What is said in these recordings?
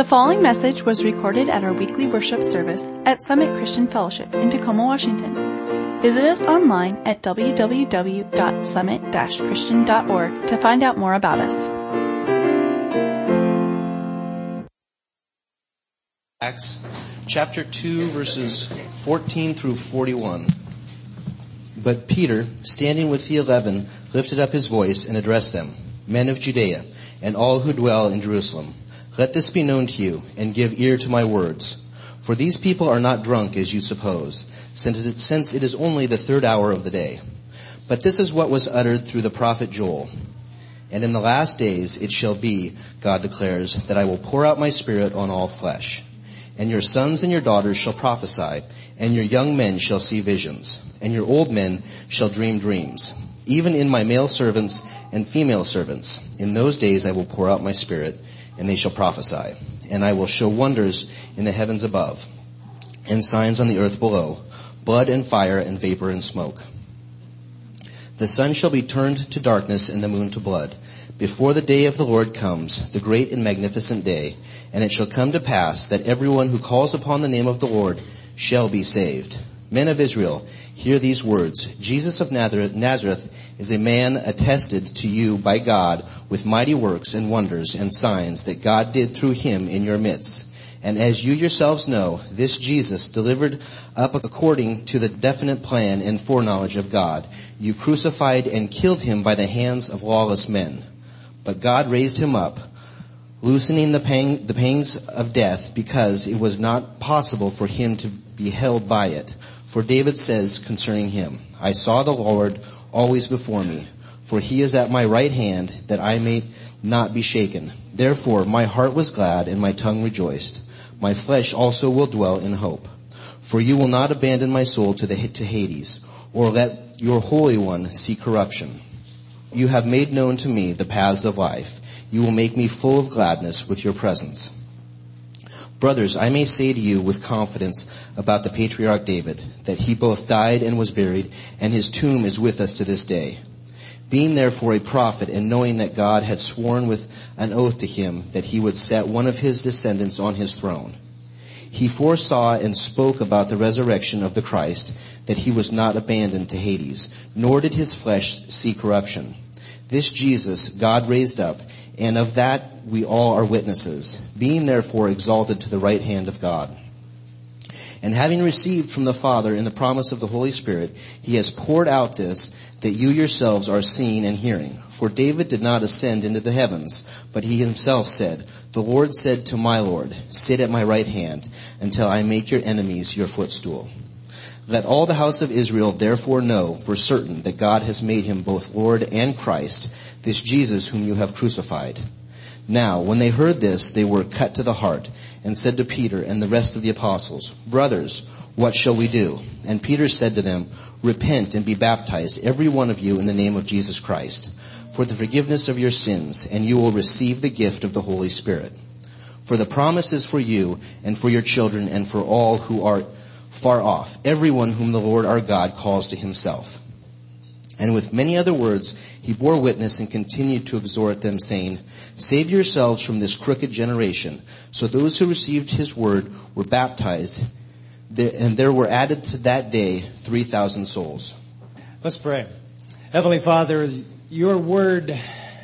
The following message was recorded at our weekly worship service at Summit Christian Fellowship in Tacoma, Washington. Visit us online at www.summit-christian.org to find out more about us. Acts chapter 2, verses 14 through 41. But Peter, standing with the 11, lifted up his voice and addressed them, "Men of Judea, and all who dwell in Jerusalem, let this be known to you, and give ear to my words. For these people are not drunk as you suppose, since it is only the third hour of the day. But this is what was uttered through the prophet Joel. And in the last days it shall be, God declares, that I will pour out my Spirit on all flesh. And your sons and your daughters shall prophesy, and your young men shall see visions, and your old men shall dream dreams. Even in my male servants and female servants, in those days I will pour out my Spirit, and they shall prophesy. And I will show wonders in the heavens above, and signs on the earth below, blood and fire and vapor and smoke. The sun shall be turned to darkness and the moon to blood, before the day of the Lord comes, the great and magnificent day. And it shall come to pass that everyone who calls upon the name of the Lord shall be saved. Men of Israel, hear these words. Jesus of Nazareth is a man attested to you by God with mighty works and wonders and signs that God did through him in your midst. And as you yourselves know, this Jesus, delivered up according to the definite plan and foreknowledge of God, you crucified and killed him by the hands of lawless men. But God raised him up, loosening the pangs of death, because it was not possible for him to be held by it. For David says concerning him, I saw the Lord always before me, for he is at my right hand, that I may not be shaken. Therefore my heart was glad and my tongue rejoiced. My flesh also will dwell in hope. For you will not abandon my soul to Hades, or let your Holy One see corruption. You have made known to me the paths of life. You will make me full of gladness with your presence. Brothers, I may say to you with confidence about the patriarch David, that he both died and was buried, and his tomb is with us to this day. Being therefore a prophet, and knowing that God had sworn with an oath to him that he would set one of his descendants on his throne, he foresaw and spoke about the resurrection of the Christ, that he was not abandoned to Hades, nor did his flesh see corruption. This Jesus God raised up, and of that we all are witnesses, being therefore exalted to the right hand of God. And having received from the Father in the promise of the Holy Spirit, he has poured out this, that you yourselves are seeing and hearing. For David did not ascend into the heavens, but he himself said, The Lord said to my Lord, Sit at my right hand, until I make your enemies your footstool. Let all the house of Israel therefore know for certain that God has made him both Lord and Christ, this Jesus whom you have crucified. Now, when they heard this, they were cut to the heart, and said to Peter and the rest of the apostles, Brothers, what shall we do? And Peter said to them, Repent and be baptized, every one of you, in the name of Jesus Christ, for the forgiveness of your sins, and you will receive the gift of the Holy Spirit. For the promise is for you, and for your children, and for all who are far off, everyone whom the Lord our God calls to himself. And with many other words he bore witness and continued to exhort them, saying, Save yourselves from this crooked generation. So those who received his word were baptized, and there were added to that day 3,000 souls. Let's pray. Heavenly Father, your word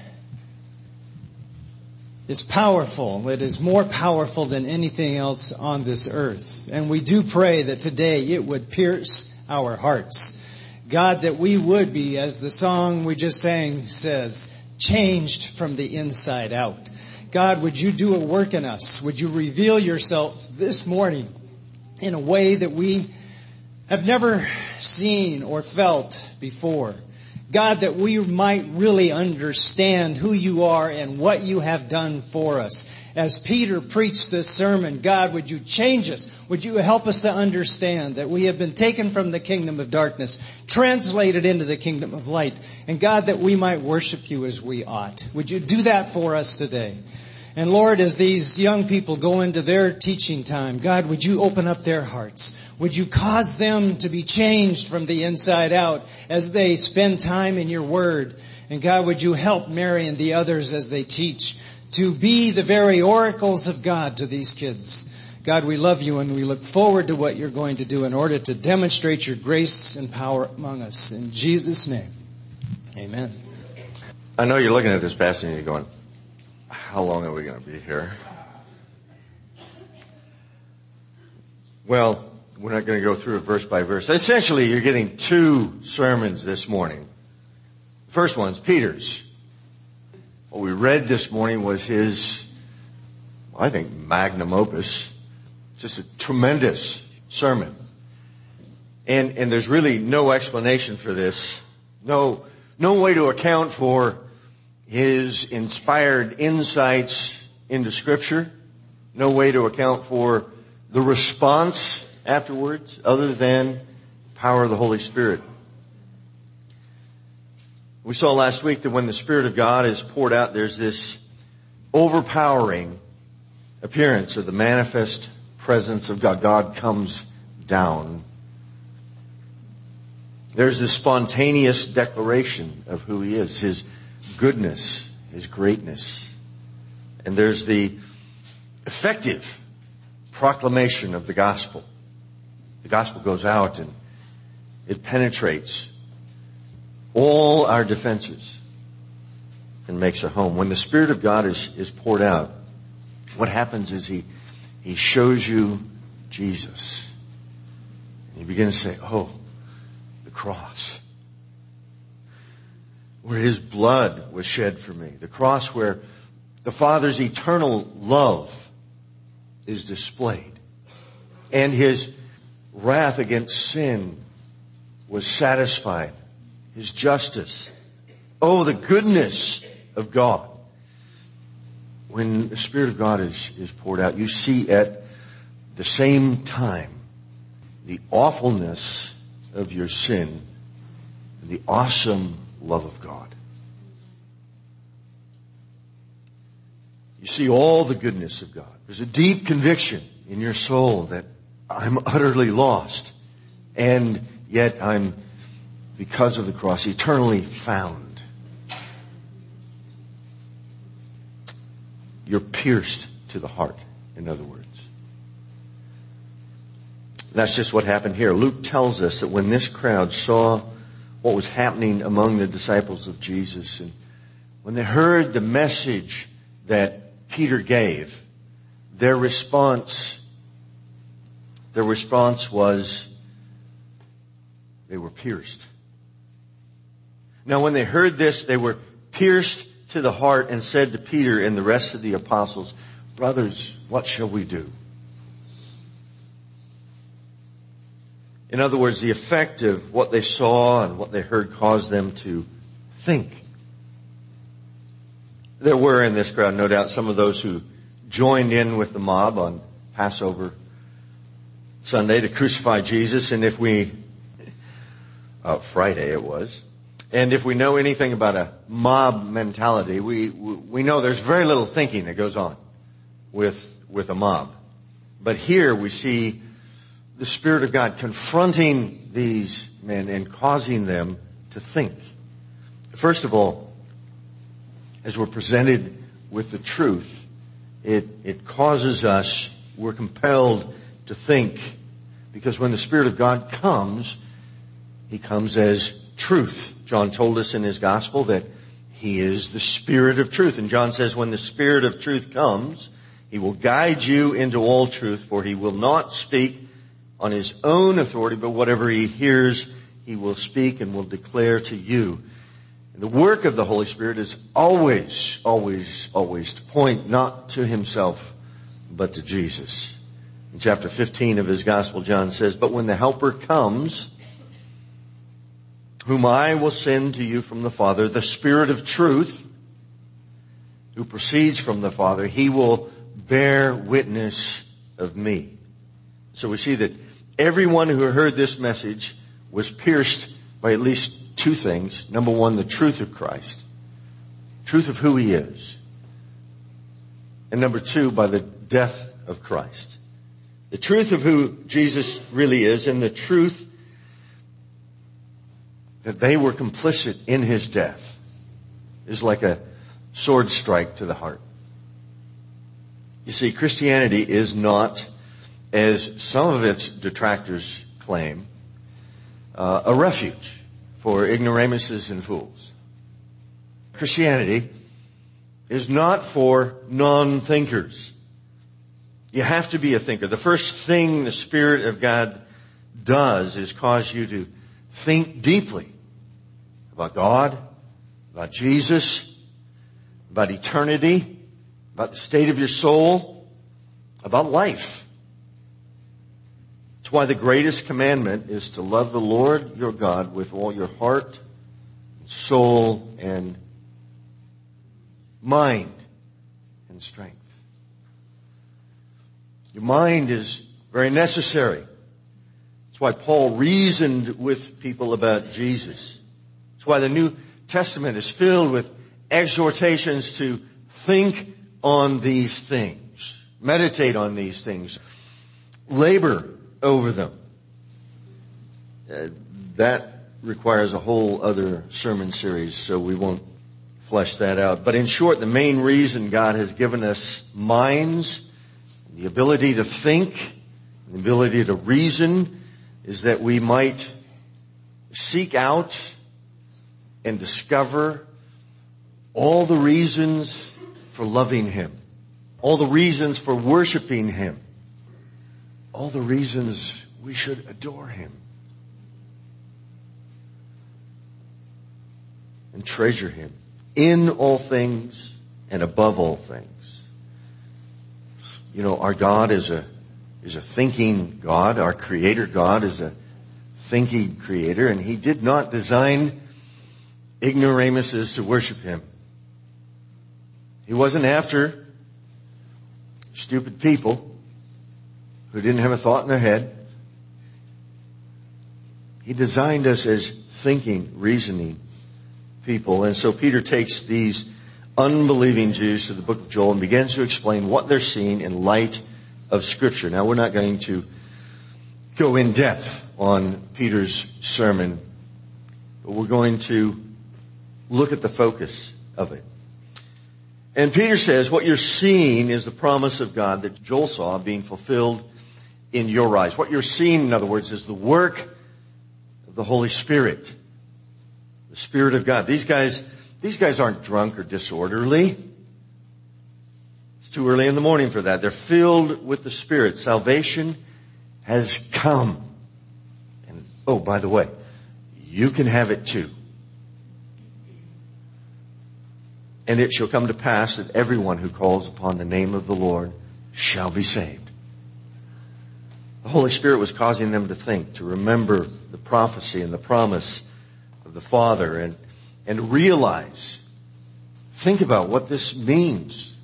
is powerful. It is more powerful than anything else on this earth. And we do pray that today it would pierce our hearts. God, that we would be, as the song we just sang says, changed from the inside out. God, would you do a work in us? Would you reveal yourself this morning in a way that we have never seen or felt before? God, that we might really understand who you are and what you have done for us. As Peter preached this sermon, God, would you change us? Would you help us to understand that we have been taken from the kingdom of darkness, translated into the kingdom of light, and God, that we might worship you as we ought. Would you do that for us today? And Lord, as these young people go into their teaching time, God, would you open up their hearts? Would you cause them to be changed from the inside out as they spend time in your word? And God, would you help Mary and the others as they teach to be the very oracles of God to these kids. God, we love you and we look forward to what you're going to do in order to demonstrate your grace and power among us. In Jesus' name, amen. I know you're looking at this passage and you're going, how long are we going to be here? Well, we're not going to go through it verse by verse. Essentially, you're getting two sermons this morning. The first one's Peter's. What we read this morning was his, I think, magnum opus. Just a tremendous sermon. And there's really no explanation for this. No way to account for his inspired insights into Scripture. No way to account for the response afterwards other than the power of the Holy Spirit. We saw last week that when the Spirit of God is poured out, there's this overpowering appearance of the manifest presence of God. God comes down. There's this spontaneous declaration of who He is, His goodness, His greatness. And there's the effective proclamation of the gospel. The gospel goes out and it penetrates all our defenses and makes a home. When the Spirit of God is poured out, what happens is He shows you Jesus. And you begin to say, oh, the cross, where His blood was shed for me. The cross where the Father's eternal love is displayed. And His wrath against sin was satisfied. His justice. Oh, the goodness of God. When the Spirit of God is poured out, you see at the same time the awfulness of your sin and the awesome love of God. You see all the goodness of God. There's a deep conviction in your soul that I'm utterly lost, and yet I'm, because of the cross, eternally found. You're pierced to the heart, in other words. That's just what happened here. Luke tells us that when this crowd saw what was happening among the disciples of Jesus, and when they heard the message that Peter gave, their response was they were pierced. Now, when they heard this, they were pierced to the heart and said to Peter and the rest of the apostles, brothers, what shall we do? In other words, the effect of what they saw and what they heard caused them to think. There were in this crowd, no doubt, some of those who joined in with the mob on Passover Sunday to crucify Jesus. And if we, Friday it was, and if we know anything about a mob mentality, we know there's very little thinking that goes on with a mob. But here we see the Spirit of God confronting these men and causing them to think. First of all, as we're presented with the truth, it causes us, we're compelled to think, because when the Spirit of God comes, He comes as truth. John told us in his gospel that He is the Spirit of truth. And John says when the Spirit of truth comes, He will guide you into all truth, for He will not speak on His own authority, but whatever He hears, He will speak and will declare to you. And the work of the Holy Spirit is always, always, always to point not to Himself, but to Jesus. In chapter 15 of his gospel, John says, but when the Helper comes, whom I will send to you from the Father, the Spirit of truth, who proceeds from the Father, He will bear witness of me. So we see that everyone who heard this message was pierced by at least two things. Number one, the truth of Christ, truth of who He is. And number two, by the death of Christ. The truth of who Jesus really is, and the truth that they were complicit in His death is like a sword strike to the heart. You see, Christianity is not, as some of its detractors claim, a refuge for ignoramuses and fools. Christianity is not for non-thinkers. You have to be a thinker. The first thing the Spirit of God does is cause you to think deeply about God, about Jesus, about eternity, about the state of your soul, about life. That's why the greatest commandment is to love the Lord your God with all your heart, soul, and mind and strength. Your mind is very necessary. That's why Paul reasoned with people about Jesus. That's why the New Testament is filled with exhortations to think on these things, meditate on these things, labor over them. That requires a whole other sermon series, so we won't flesh that out. But in short, the main reason God has given us minds, the ability to think, the ability to reason, is that we might seek out and discover all the reasons for loving Him, all the reasons for worshiping Him, all the reasons we should adore Him and treasure Him in all things and above all things. You know, our God is a thinking God. Our Creator God is a thinking Creator, and He did not design ignoramuses to worship Him. He wasn't after stupid people who didn't have a thought in their head. He designed us as thinking, reasoning people. And so Peter takes these unbelieving Jews to the book of Joel and begins to explain what they're seeing in light of Scripture. Now, we're not going to go in depth on Peter's sermon, but we're going to look at the focus of it. And Peter says, what you're seeing is the promise of God that Joel saw being fulfilled in your eyes. What you're seeing, in other words, is the work of the Holy Spirit. The Spirit of God. These guys aren't drunk or disorderly. It's too early in the morning for that. They're filled with the Spirit. Salvation has come. And, oh, by the way, you can have it too. And it shall come to pass that everyone who calls upon the name of the Lord shall be saved. The Holy Spirit was causing them to think, to remember the prophecy and the promise of the Father and realize, think about what this means.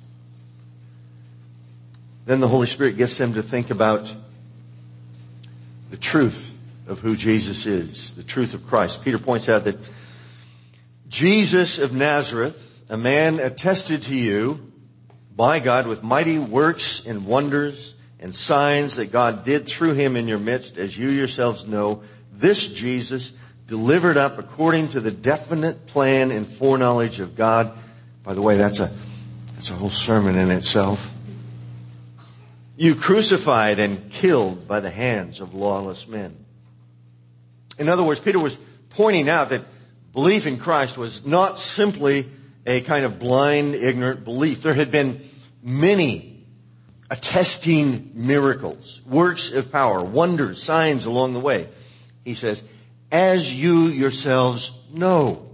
Then the Holy Spirit gets them to think about the truth of who Jesus is, the truth of Christ. Peter points out that Jesus of Nazareth, a man attested to you by God with mighty works and wonders and signs that God did through him in your midst, as you yourselves know, this Jesus delivered up according to the definite plan and foreknowledge of God. By the way, that's a whole sermon in itself. You crucified and killed by the hands of lawless men. In other words, Peter was pointing out that belief in Christ was not simply a kind of blind, ignorant belief. There had been many attesting miracles, works of power, wonders, signs along the way. He says, as you yourselves know.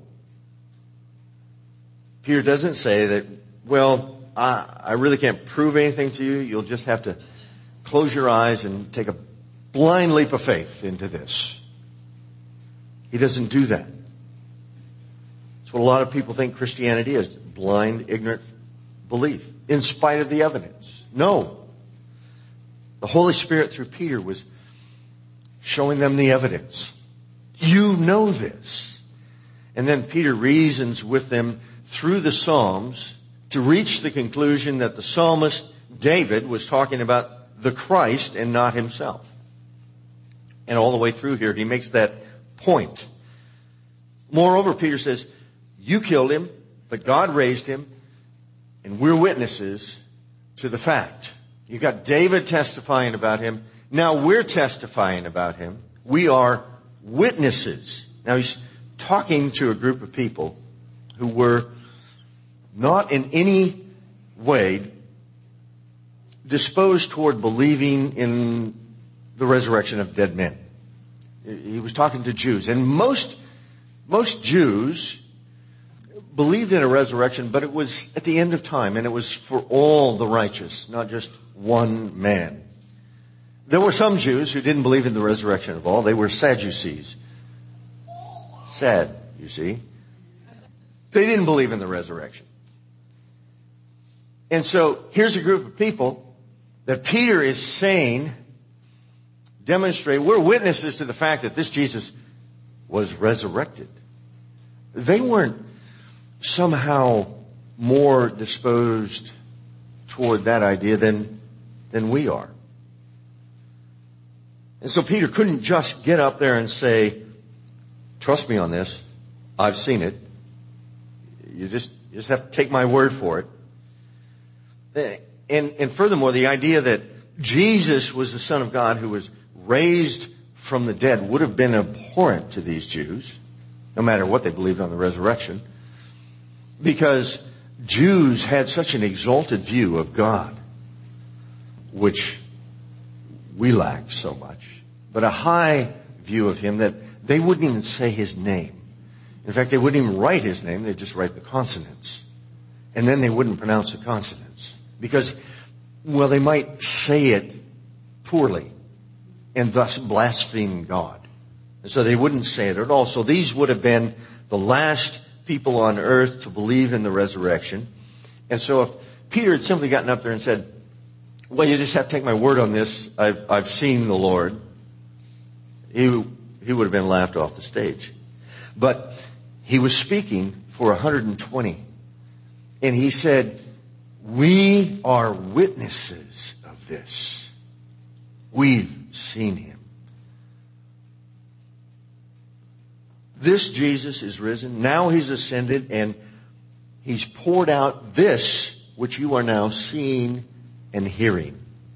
Peter doesn't say that, well, I really can't prove anything to you. You'll just have to close your eyes and take a blind leap of faith into this. He doesn't do that. That's what a lot of people think Christianity is, blind, ignorant belief, in spite of the evidence. No. The Holy Spirit through Peter was showing them the evidence. You know this. And then Peter reasons with them through the Psalms to reach the conclusion that the psalmist David was talking about the Christ and not himself. And all the way through here, he makes that point. Moreover, Peter says, you killed him, but God raised him, and we're witnesses to the fact. You got David testifying about him. Now we're testifying about him. We are witnesses. Now he's talking to a group of people who were not in any way disposed toward believing in the resurrection of dead men. He was talking to Jews. And most Jews believed in a resurrection, but it was at the end of time, and it was for all the righteous, not just one man. There were some Jews who didn't believe in the resurrection of all. They were Sadducees. Sad, you see. They didn't believe in the resurrection. And so here's a group of people that Peter is saying, demonstrate, we're witnesses to the fact that this Jesus was resurrected. They weren't somehow more disposed toward that idea than we are. And so Peter couldn't just get up there and say, trust me on this. I've seen it. You just have to take my word for it. And furthermore, the idea that Jesus was the Son of God who was raised from the dead would have been abhorrent to these Jews, no matter what they believed on the resurrection, because Jews had such an exalted view of God, which we lack so much, but a high view of him that they wouldn't even say his name. In fact, they wouldn't even write his name. They'd just write the consonants. And then they wouldn't pronounce the consonants because, well, they might say it poorly and thus blaspheme God. And so they wouldn't say it at all. So these would have been the last people on earth to believe in the resurrection. And so if Peter had simply gotten up there and said, well, you just have to take my word on this. I've seen the Lord. He would have been laughed off the stage. But he was speaking for 120. And he said, we are witnesses of this. We've seen him. This Jesus is risen. Now he's ascended and he's poured out this which you are now seeing and hearing.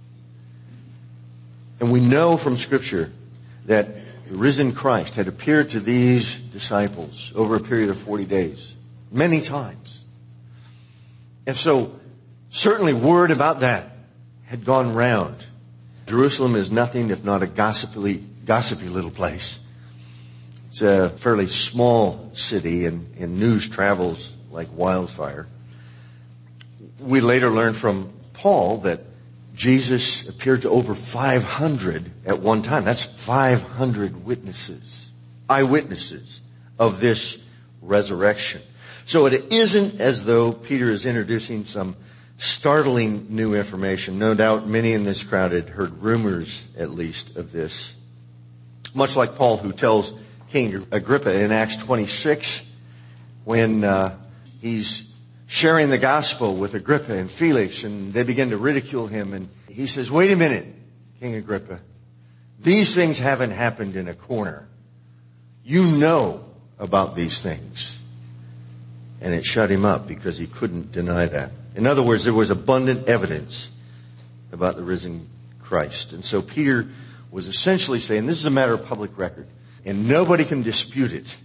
And we know from Scripture that the risen Christ had appeared to these disciples over a period of 40 days, many times. And so, certainly word about that had gone round. Jerusalem is nothing if not a gossipy little place. It's a fairly small city and news travels like wildfire. We later learned from Paul that Jesus appeared to over 500 at one time. That's 500 witnesses, eyewitnesses of this resurrection. So it isn't as though Peter is introducing some startling new information. No doubt many in this crowd had heard rumors, at least, of this. Much like Paul, who tells King Agrippa in Acts 26, when he's sharing the gospel with Agrippa and Felix, and they begin to ridicule him, and he says, wait a minute, King Agrippa. These things haven't happened in a corner. You know about these things. And it shut him up because he couldn't deny that. In other words, there was abundant evidence about the risen Christ. And so Peter was essentially saying, this is a matter of public record, and nobody can dispute it.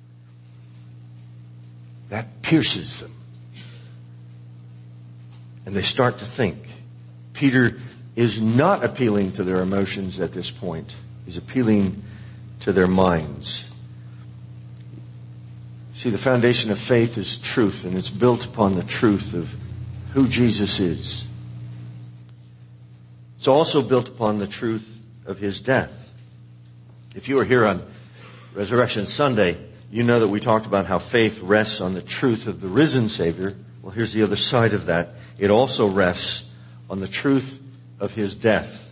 That pierces them. And they start to think. Peter is not appealing to their emotions at this point. He's appealing to their minds. See, the foundation of faith is truth, and it's built upon the truth of who Jesus is. It's also built upon the truth of his death. If you were here on Resurrection Sunday, you know that we talked about how faith rests on the truth of the risen Savior. Well, here's the other side of that. It also rests on the truth of his death.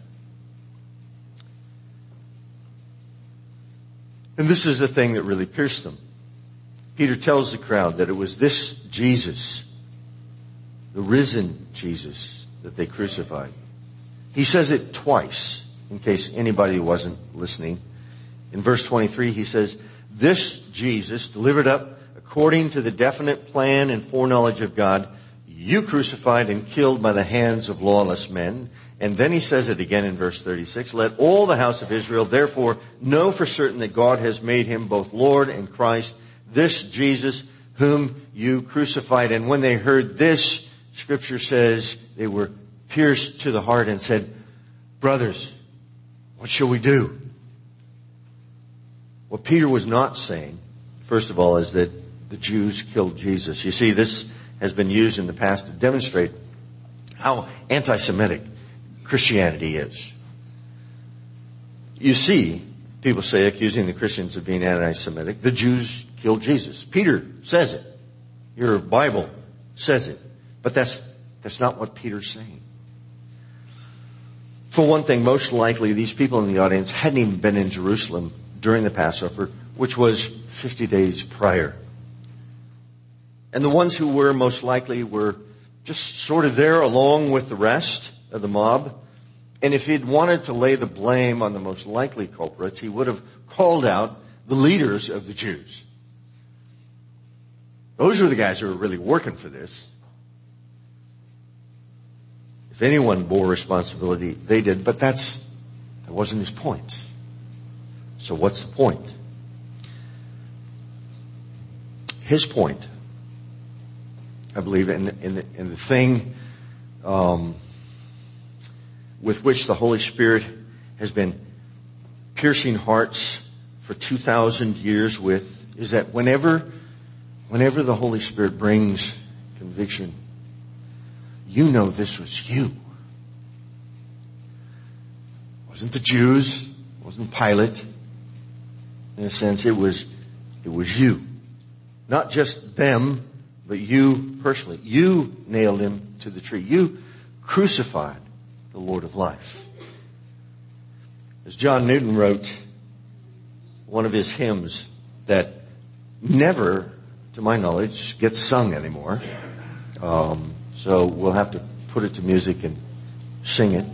And this is the thing that really pierced them. Peter tells the crowd that it was this Jesus, the risen Jesus, that they crucified. He says it twice, in case anybody wasn't listening. In verse 23, he says, this Jesus, delivered up according to the definite plan and foreknowledge of God, you crucified and killed by the hands of lawless men. And then he says it again in verse 36, let all the house of Israel therefore know for certain that God has made him both Lord and Christ, this Jesus whom you crucified. And when they heard this, Scripture says they were pierced to the heart and said, brothers, what shall we do? What Peter was not saying, first of all, is that the Jews killed Jesus. You see, this has been used in the past to demonstrate how anti-Semitic Christianity is. You see, people say, accusing the Christians of being anti-Semitic, the Jews killed Jesus. Peter says it. Your Bible says it. But that's not what Peter's saying. For one thing, most likely these people in the audience hadn't even been in Jerusalem during the Passover, which was 50 days prior. And the ones who were most likely were just sort of there along with the rest of the mob. And if he'd wanted to lay the blame on the most likely culprits, he would have called out the leaders of the Jews. Those are the guys who were really working for this. If anyone bore responsibility, they did. But that wasn't his point. So what's the point? His point, I believe, in the thing with which the Holy Spirit has been piercing hearts for 2,000 years with, is that whenever the Holy Spirit brings conviction, you know this was you. It wasn't the Jews, it wasn't Pilate. In a sense, it was you. Not just them, but you personally. You nailed him to the tree. You crucified the Lord of life. As John Newton wrote, one of his hymns that never, to my knowledge, gets sung anymore. So we'll have to put it to music and sing it.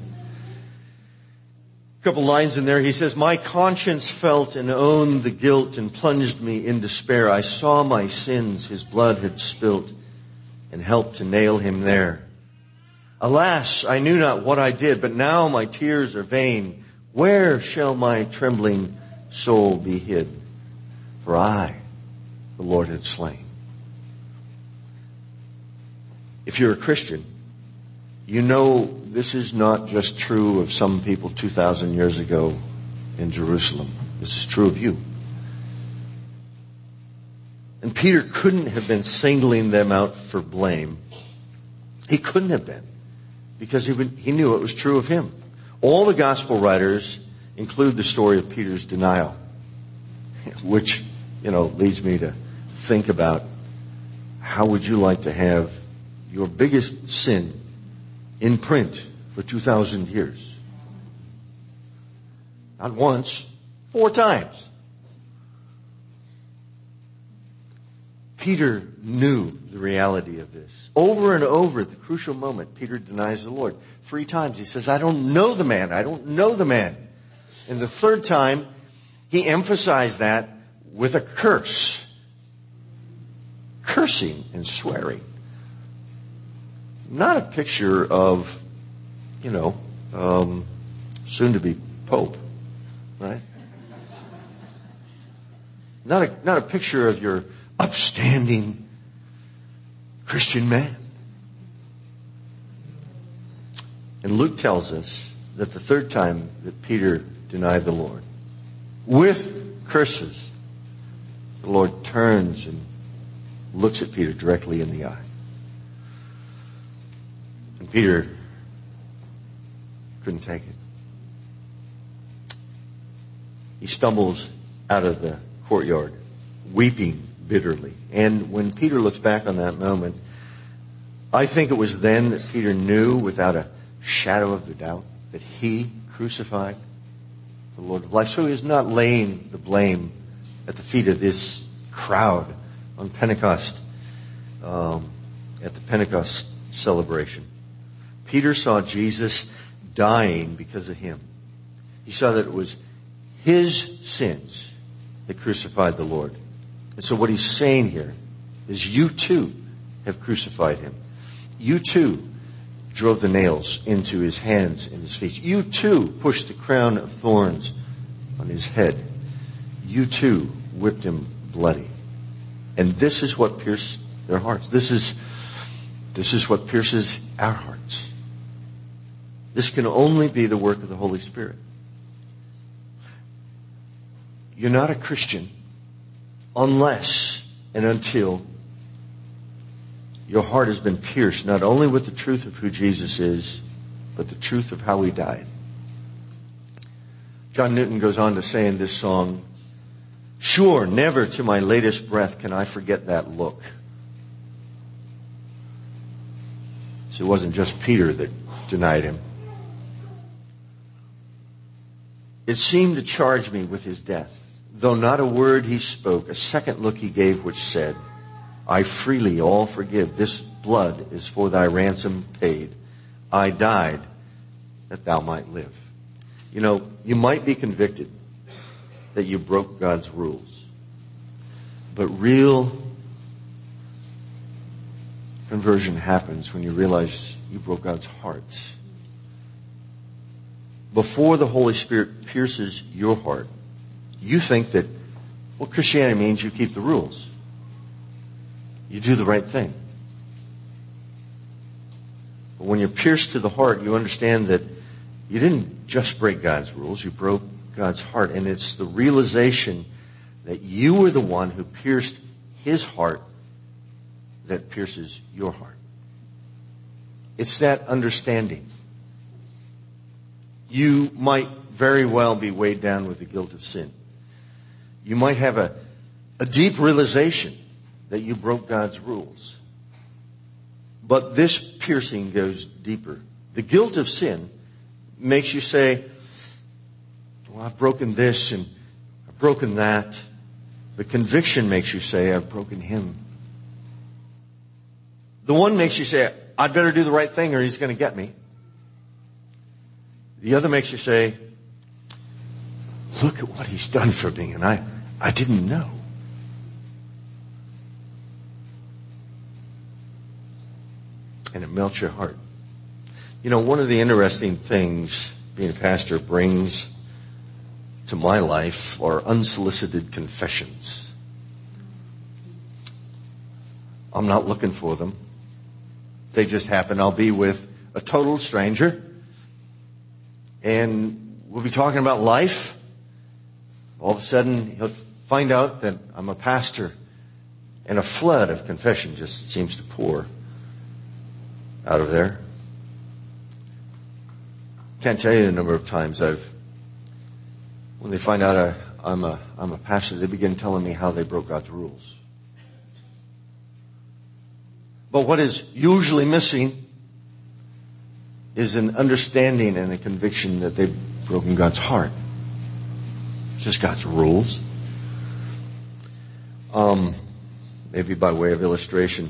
A couple lines in there. He says, my conscience felt and owned the guilt and plunged me in despair. I saw my sins his blood had spilt and helped to nail him there. Alas, I knew not what I did, but now my tears are vain. Where shall my trembling soul be hid? For I, the Lord, had slain. If you're a Christian, you know this is not just true of some people 2,000 years ago in Jerusalem. This is true of you. And Peter couldn't have been singling them out for blame. He couldn't have been, because he knew it was true of him. All the gospel writers include the story of Peter's denial, which, leads me to think about how would you like to have your biggest sin in print for 2,000 years? Not once, 4 times. Peter knew the reality of this. Over and over at the crucial moment, Peter denies the Lord. 3 times he says, I don't know the man. I don't know the man. And the 3rd time, he emphasized that with a curse. Cursing and swearing. Not a picture of, soon to be Pope, right? Not a picture of your upstanding Christian man. And Luke tells us that the 3rd time that Peter denied the Lord, with curses, the Lord turns and looks at Peter directly in the eye. And Peter couldn't take it. He stumbles out of the courtyard, weeping bitterly. And when Peter looks back on that moment, I think it was then that Peter knew without a shadow of a doubt that he crucified the Lord of life. So he is not laying the blame at the feet of this crowd on Pentecost, at the Pentecost celebration. Peter saw Jesus dying because of him. He saw that it was his sins that crucified the Lord. And so what he's saying here is you too have crucified him. You too drove the nails into his hands and his feet. You too pushed the crown of thorns on his head. You too whipped him bloody. And this is what pierced their hearts. This is what pierces our hearts. This can only be the work of the Holy Spirit. You're not a Christian unless and until your heart has been pierced not only with the truth of who Jesus is, but the truth of how he died. John Newton goes on to say in this song, "Sure, never to my latest breath can I forget that look." So it wasn't just Peter that denied him. It seemed to charge me with his death, though not a word he spoke, a second look he gave which said, "I freely all forgive. This blood is for thy ransom paid. I died that thou might live." You know, you might be convicted that you broke God's rules, but real conversion happens when you realize you broke God's heart. Before the Holy Spirit pierces your heart, you think that, well, Christianity means you keep the rules. You do the right thing. But when you're pierced to the heart, you understand that you didn't just break God's rules, you broke God's heart. And it's the realization that you were the one who pierced his heart that pierces your heart. It's that understanding. You might very well be weighed down with the guilt of sin. You might have a deep realization that you broke God's rules. But this piercing goes deeper. The guilt of sin makes you say, well, I've broken this and I've broken that. The conviction makes you say, I've broken him. The one makes you say, I'd better do the right thing or he's going to get me. The other makes you say, look at what he's done for me and I didn't know. And it melts your heart. You know, one of the interesting things being a pastor brings to my life are unsolicited confessions. I'm not looking for them. They just happen. I'll be with a total stranger and we'll be talking about life. All of a sudden he'll find out that I'm a pastor and a flood of confession just seems to pour out of there. Can't tell you the number of times when they find out I'm a pastor, they begin telling me how they broke God's rules. But what is usually missing is an understanding and a conviction that they've broken God's heart. It's just God's rules. Maybe by way of illustration.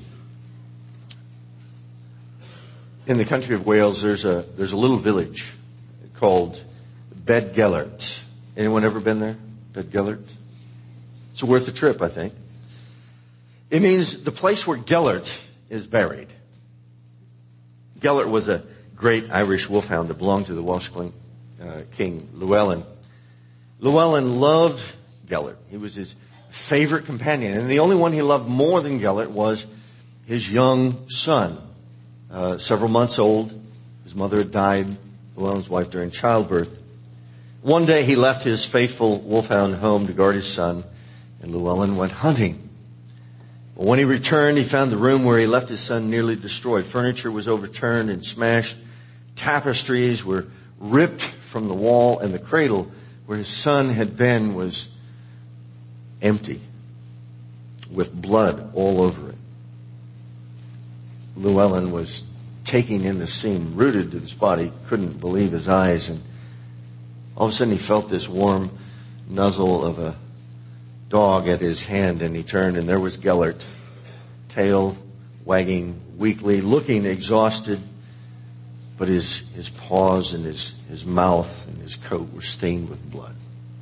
In the country of Wales, there's a little village called Beddgelert. Anyone ever been there? Beddgelert? It's worth a trip, I think. It means the place where Gellert is buried. Gellert was a great Irish wolfhound that belonged to the Welsh king Llewellyn. Llewellyn loved Gellert. He was his favorite companion. And the only one he loved more than Gellert was his young son. Several months old. His mother had died, Llewellyn's wife, during childbirth. One day he left his faithful wolfhound home to guard his son, and Llewellyn went hunting. But when he returned, he found the room where he left his son nearly destroyed. Furniture was overturned and smashed. Tapestries were ripped from the wall, and the cradle where his son had been was empty, with blood all over it. Llewellyn was taking in the scene, rooted to the spot. He couldn't believe his eyes, and all of a sudden he felt this warm nuzzle of a dog at his hand, and he turned, and there was Gellert, tail wagging weakly, looking exhausted, but his paws and his mouth and his coat were stained with blood.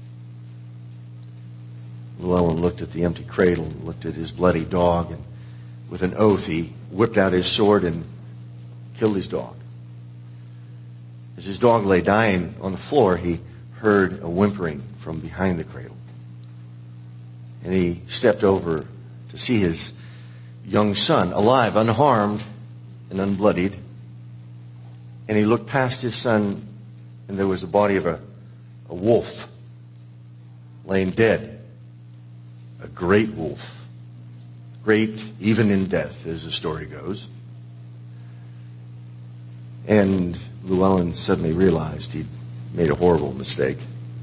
Llewellyn looked at the empty cradle and looked at his bloody dog, and with an oath he whipped out his sword and killed his dog. As his dog lay dying on the floor, he heard a whimpering from behind the cradle. And he stepped over to see his young son alive, unharmed and unbloodied. And he looked past his son, and there was the body of a wolf laying dead. A great wolf. Great even in death, as the story goes. And Llewellyn suddenly realized he'd made a horrible mistake.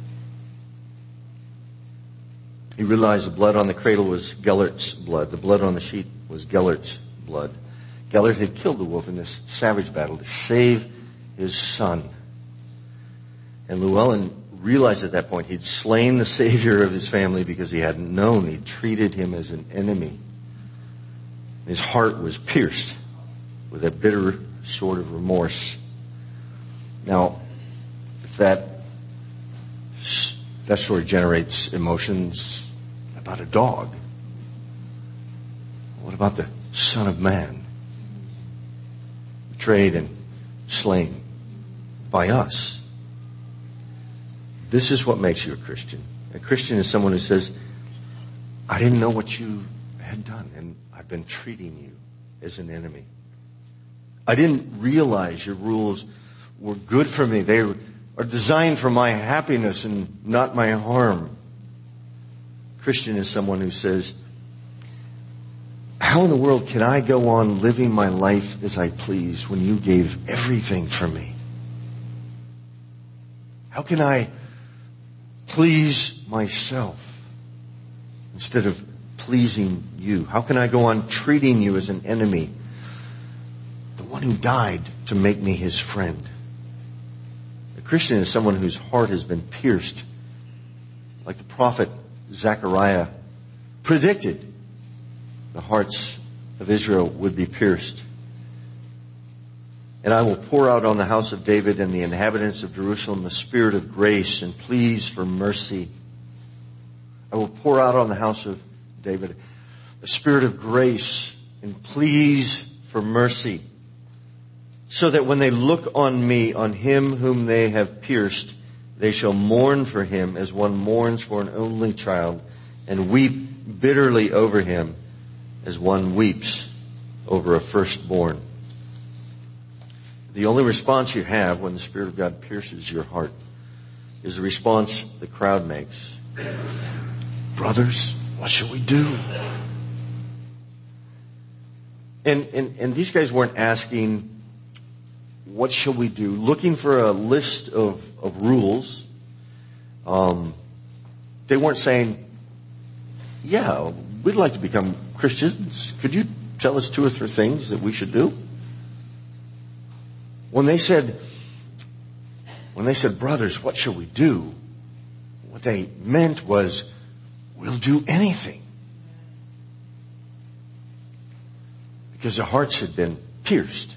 He realized the blood on the cradle was Gellert's blood. The blood on the sheet was Gellert's blood. Gellert had killed the wolf in this savage battle to save his son. And Llewellyn realized at that point he'd slain the savior of his family because he hadn't known. He'd treated him as an enemy. His heart was pierced with a bitter sort of remorse. Now, if that story generates emotions about a dog, what about the Son of Man? Betrayed and slain by us. This is what makes you a Christian. A Christian is someone who says, I didn't know what you had done, and I've been treating you as an enemy. I didn't realize your rules were good for me. They are designed for my happiness and not my harm. Christian is someone who says, how in the world can I go on living my life as I please when you gave everything for me? How can I please myself instead of pleasing you? How can I go on treating you as an enemy? The one who died to make me his friend. A Christian is someone whose heart has been pierced, like the prophet Zechariah predicted. The hearts of Israel would be pierced. And I will pour out on the house of David and the inhabitants of Jerusalem the spirit of grace and pleas for mercy. I will pour out on the house of David a spirit of grace and pleas for mercy, so that when they look on me, on him whom they have pierced, they shall mourn for him as one mourns for an only child, and weep bitterly over him as one weeps over a firstborn. The only response you have when the Spirit of God pierces your heart is the response the crowd makes. Brothers, what shall we do? And these guys weren't asking, what shall we do? Looking for a list of rules. They weren't saying, yeah, we'd like to become Christians. Could you tell us 2 or 3 things that we should do? When they said, brothers, what shall we do? What they meant was, we'll do anything. Because their hearts had been pierced.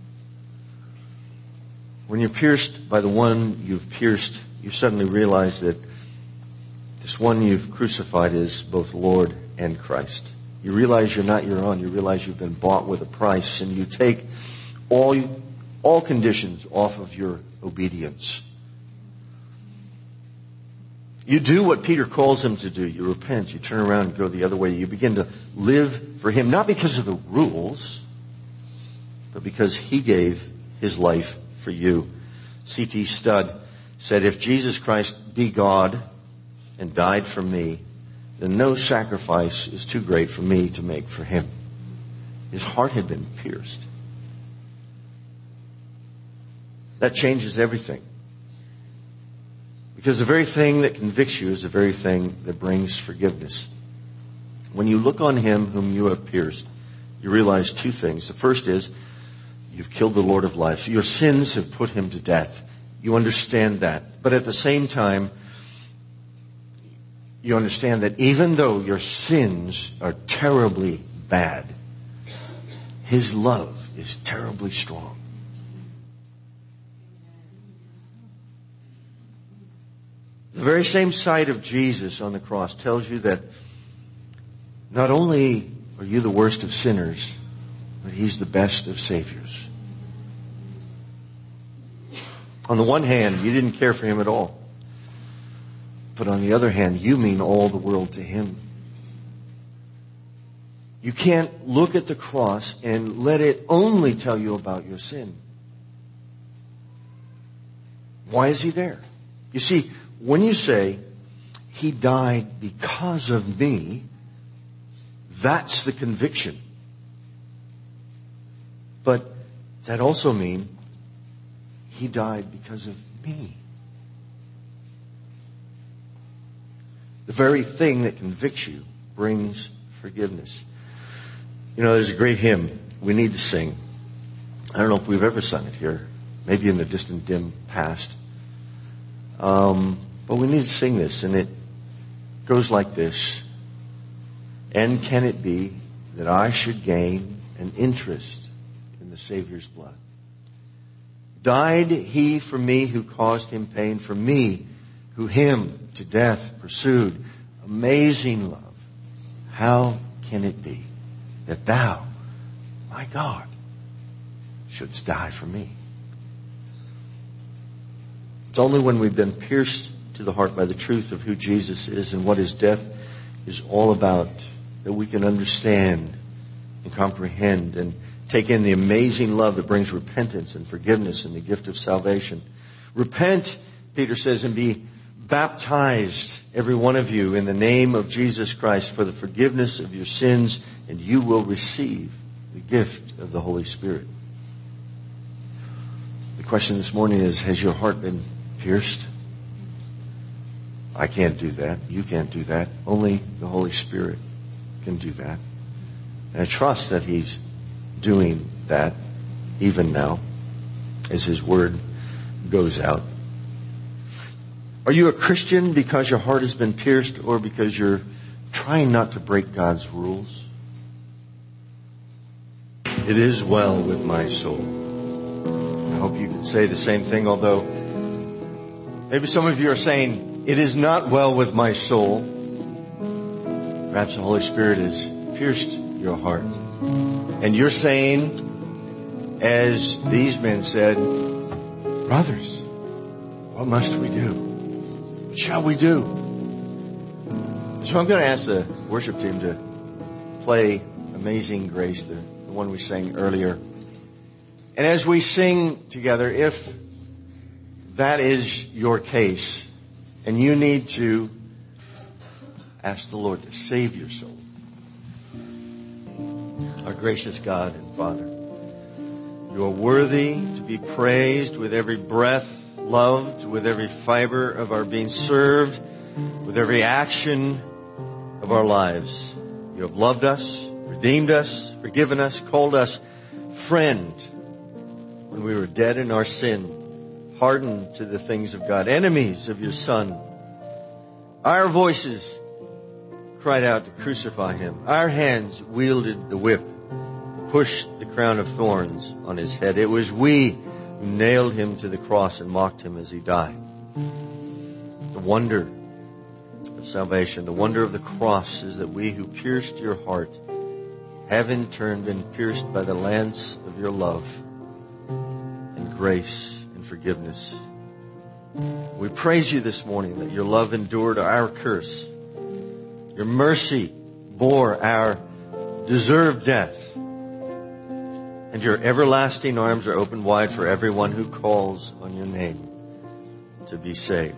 When you're pierced by the one you've pierced, you suddenly realize that this one you've crucified is both Lord and Christ. You realize you're not your own. You realize you've been bought with a price, and you take all conditions off of your obedience. You do what Peter calls him to do. You repent. You turn around and go the other way. You begin to live for him, not because of the rules, but because he gave his life for you. C.T. Studd said, if Jesus Christ be God and died for me, then no sacrifice is too great for me to make for him. His heart had been pierced. That changes everything. Because the very thing that convicts you is the very thing that brings forgiveness. When you look on him whom you have pierced, you realize 2 things. The first is, you've killed the Lord of life. Your sins have put him to death. You understand that. But at the same time, you understand that even though your sins are terribly bad, his love is terribly strong. The very same sight of Jesus on the cross tells you that not only are you the worst of sinners, but he's the best of saviors. On the one hand, you didn't care for him at all. But on the other hand, you mean all the world to him. You can't look at the cross and let it only tell you about your sin. Why is he there? You see, when you say, he died because of me, that's the conviction. But that also means he died because of me. The very thing that convicts you brings forgiveness. You know, there's a great hymn we need to sing. I don't know if we've ever sung it here. Maybe in the distant, dim past. But we need to sing this, and it goes like this. And can it be that I should gain an interest in the Savior's blood? Died he for me who caused him pain, for me who him to death pursued. Amazing love. How can it be that thou, my God, shouldst die for me? It's only when we've been pierced to the heart by the truth of who Jesus is and what his death is all about that we can understand and comprehend and take in the amazing love that brings repentance and forgiveness and the gift of salvation. Repent, Peter says, and be baptized, every one of you, in the name of Jesus Christ for the forgiveness of your sins, and you will receive the gift of the Holy Spirit. The question this morning is, has your heart been pierced? I can't do that. You can't do that. Only the Holy Spirit can do that. And I trust that he's doing that even now as his word goes out. Are you a Christian because your heart has been pierced or because you're trying not to break God's rules? It is well with my soul. I hope you can say the same thing, although maybe some of you are saying, it is not well with my soul. Perhaps the Holy Spirit has pierced your heart. And you're saying, as these men said, brothers, what must we do? What shall we do? So I'm going to ask the worship team to play Amazing Grace, the one we sang earlier. And as we sing together, if that is your case, and you need to ask the Lord to save your soul, our gracious God and Father, you are worthy to be praised with every breath, loved with every fiber of our being, served with every action of our lives. You have loved us, redeemed us, forgiven us, called us friend when we were dead in our sin, hardened to the things of God, enemies of your Son. Our voices cried out to crucify him. Our hands wielded the whip, pushed the crown of thorns on his head. It was we who nailed him to the cross and mocked him as he died. The wonder of salvation, the wonder of the cross is that we who pierced your heart have in turn been pierced by the lance of your love and grace and forgiveness. We praise you this morning that your love endured our curse. Your mercy bore our deserved death. And your everlasting arms are open wide for everyone who calls on your name to be saved.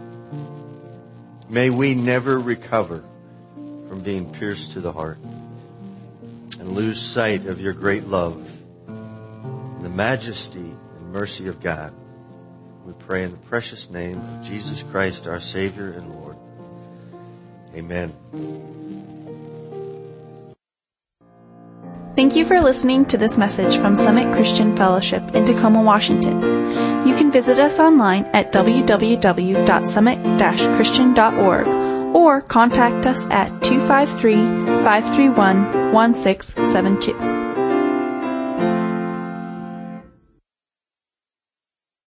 May we never recover from being pierced to the heart and lose sight of your great love and the majesty and mercy of God. We pray in the precious name of Jesus Christ, our Savior and Lord. Amen. Thank you for listening to this message from Summit Christian Fellowship in Tacoma, Washington. You can visit us online at www.summit-christian.org or contact us at 253-531-1672.